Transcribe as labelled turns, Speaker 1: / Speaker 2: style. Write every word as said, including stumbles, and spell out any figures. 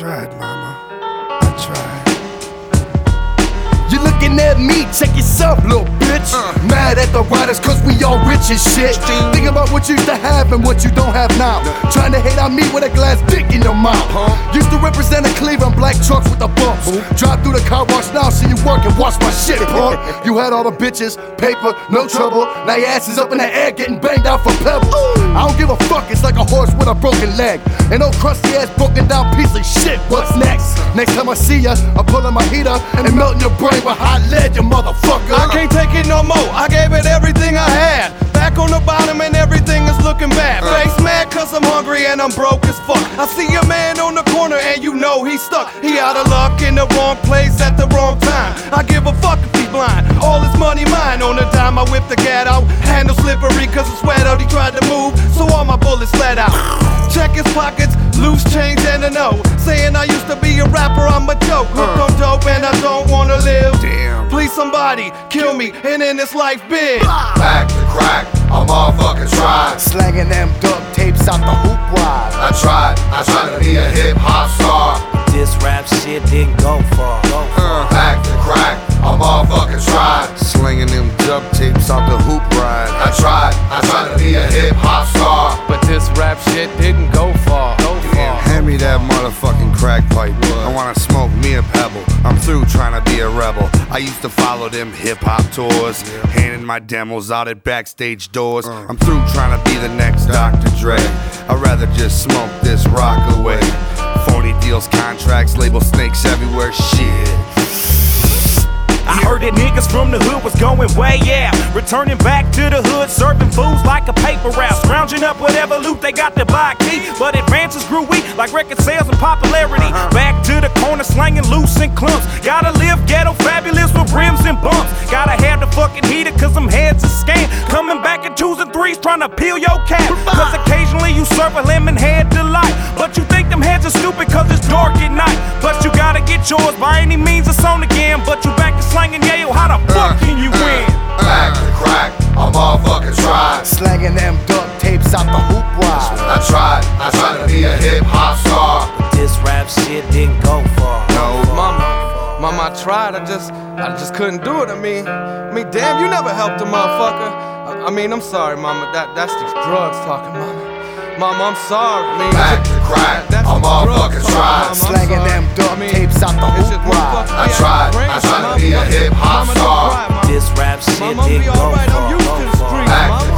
Speaker 1: tried, mama. I tried.
Speaker 2: You looking at me, check yourself, little bitch. uh. Mad at the writers cause we all rich and shit. Think about what you used to have and what you don't have now. no. Trying to hate on me with a glass dick in your mouth. huh? Used to represent a Cleveland black trucks with the bumps. Ooh. Drive through the car wash now, see you work and watch my shit, punk. You had all the bitches, paper, no trouble. Now your ass is up in the air getting banged out for pebbles. Ooh. I don't give a fuck, it's like a horse with a broken leg. And no crusty ass broken down piece of shit. What's next? Next time I see ya, I'm pulling my heater and melting your brain with hot lead, you motherfucker.
Speaker 3: I can't take it no more, I gave it everything I had. Back on the bottom and everything is looking bad. Face mad cause I'm hungry and I'm broke as fuck. I see a man on the corner and you know he's stuck. He out of luck in the wrong place at the wrong time. I give a fuck if he blind, all his money mine. On the dime I whip the gat out, handle slippery cause it's wet out. He tried to move, so all my bullets let out. Check his pockets, loose change and a no. Saying I used to be a rapper, I'm a joke. Hooked on dope and I don't wanna live.
Speaker 1: Damn.
Speaker 3: Please somebody, kill me, and in this life big.
Speaker 4: Back to crack, I motherfucking tried.
Speaker 2: Slanging them duct tapes out the hoop wide.
Speaker 4: I tried, I tried to be a hip hop star.
Speaker 5: This rap shit didn't go far. Go far.
Speaker 4: Uh, back to crack, I motherfucking tried.
Speaker 1: Slinging them duct tapes out the hoop ride.
Speaker 4: I tried, I tried to be a hip hop star.
Speaker 3: But this rap shit didn't go far. Go far.
Speaker 1: Hand me that motherfucking crack pipe. I wanna smoke me a pebble. I'm through trying to be a rebel. I used to follow them hip hop tours, handing my demos out at backstage doors. I'm through trying to be the next Doctor Dre. I'd rather just smoke this rock away. Phony deals, contracts, label snakes everywhere. Shit.
Speaker 5: I heard that niggas from the hood was going way, yeah. Returning back to the hood, serving fools like a paper route. Scrounging up whatever loot they got to buy a key. But advances grew weak like record sales and popularity. Back to the corner, slanging loose and clumps. Gotta live ghetto fabulous with rims and bumps. Gotta have the fucking heater cause them heads are scanned. Coming back in twos and threes trying to peel your cap. Cause occasionally you serve a lemon head delight. But you think them heads are stupid cause it's dark at night. But you gotta get yours by any means it's on again. But you back to slanging Yale, how the fuck can you win?
Speaker 4: Back to crack, I motherfucking tried.
Speaker 2: Slanging them duct tapes out the hoop wide.
Speaker 4: I tried, I tried to be a hip hop star.
Speaker 5: This rap shit didn't go far.
Speaker 1: No,
Speaker 3: Mama, mama, I tried, I just, I just couldn't do it. I mean, I mean, damn, you never helped a motherfucker. I, I mean, I'm sorry, mama, that, that's these drugs talking, mama. Mama, I'm sorry. I mean,
Speaker 4: Back to crack,
Speaker 3: that's
Speaker 4: I
Speaker 3: the
Speaker 4: motherfucking
Speaker 3: drugs,
Speaker 4: tried.
Speaker 3: mama, I'm
Speaker 2: Slanging
Speaker 3: sorry.
Speaker 2: them duct
Speaker 3: I mean,
Speaker 2: tapes out the
Speaker 3: it's just
Speaker 2: hoop
Speaker 3: one
Speaker 2: wide.
Speaker 3: fuck-
Speaker 4: I tried, I tried to be a hip hop
Speaker 3: Mama, don't
Speaker 4: star.
Speaker 3: cry, mama.
Speaker 5: This rap shit
Speaker 3: Mama, I'll
Speaker 5: didn't
Speaker 3: be
Speaker 5: go
Speaker 3: alright, I'm
Speaker 5: far.
Speaker 3: used to
Speaker 5: Go
Speaker 3: the
Speaker 5: far.
Speaker 3: streets,
Speaker 4: Back
Speaker 3: mama.
Speaker 4: to